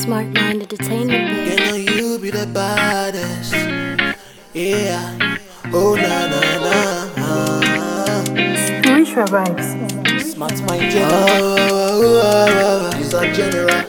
Smart Mind Entertainment, You baby. know you be the baddest. Yeah. Oh na na na. Spiritual vibes. Smart mind general. He's a general.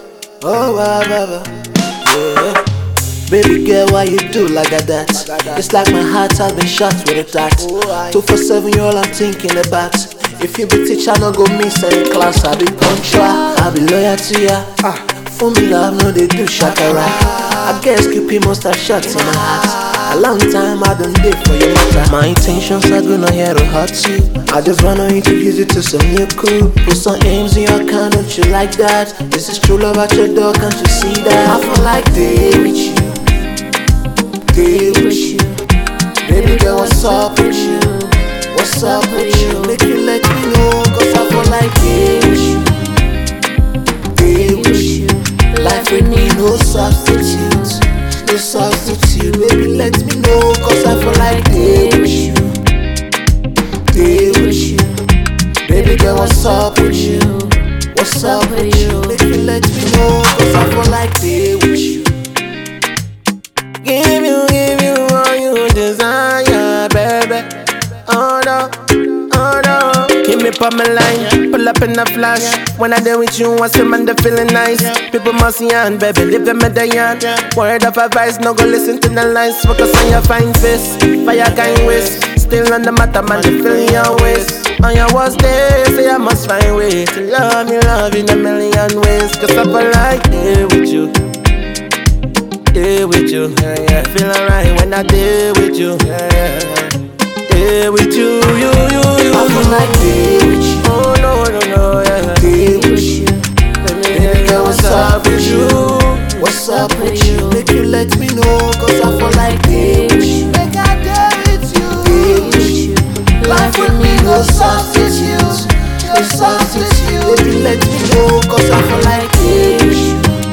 Yeah. Baby girl, why you do like that? It's like my heart has been shot with a dart. 247, you all I'm thinking about. If you be teacher, no go miss any class. I be punctual, I be loyal to ya. For me love, no they do shakara. I guess Cupid must have shot in my heart. A long time I don't live for your matter. My intentions are good, not here to hurt you. I just wanna introduce you to some new crew. Put some aims in your account, don't you like that? This is true love at your door, can't you see that? I feel like day with you, day with you. Baby girl, what's up with you? What's up with you? Make you let me know, cause I feel like day with you, day with you. Life with me, no substitute, no substitute. Baby, let me know, cause I feel like day with you, day with you. Baby girl, what's up with you? What's up with you? Make you let me know, cause I feel like day with you. Give you all you desire, baby. Oh no, oh no. Keep me on my line, pull up in the flash. When I deal with you, I see man they feeling nice. People must yarn, baby, leave them at the yard. Word of advice, no go listen to the lines. Focus on your fine face, fire kind ways. Still on the matter, man, they feel your ways. On your worst day, say I must find ways to love me, love in a million ways. Cause I feel like day with you, day with you, yeah. Feel alright when I day with you, yeah. Day with you, you. I feel like day with you. Oh no, yeah. Day with you. Baby girl, what's up with you? What's up with you? Make you let me know, cause I feel like day with you. Make I day with you. Day with you. Life with me, no substitute, no substitute. Baby, let me know, cause I feel like day with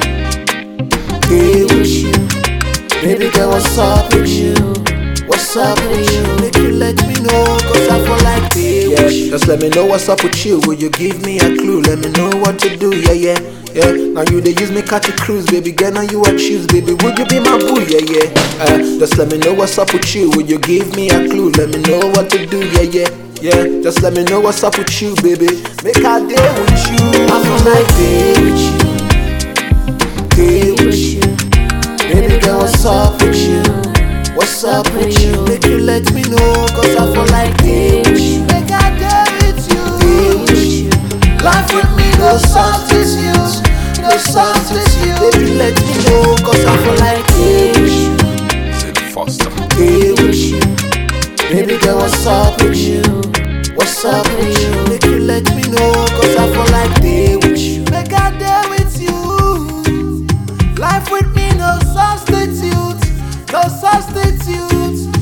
you, day with you. Baby girl, what's up with you? What's up with you? Make you let me know, cause I feel like day with you. Just let me know what's up with you. Will you give me a clue? Let me know what to do, yeah. Now you they use me catch a cruise, baby girl, now you I choose, baby. Would you be my boo, yeah. Just let me know what's up with you. Will you give me a clue? Let me know what to do, yeah. Just let me know what's up with you, baby. Make a day with you. I feel like day with you, day with you. Baby girl, what's up with you? What's up with you? Make you let me know, cause I feel like day with you. Make I day with you, day with you. Life with me, no substitute, no substitute. Baby, let me know, cause I feel like day with you. Said Foster. Day with you. Baby girl, what's up with you? What's up with you? Make you let me know, cause I feel like day with you. Make I day with you. Life with me, no substitute, no substitute.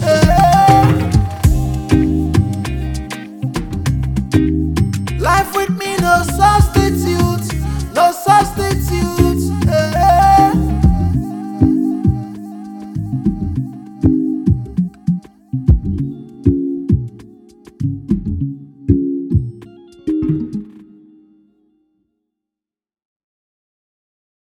Life with me, no substitute, no substitute.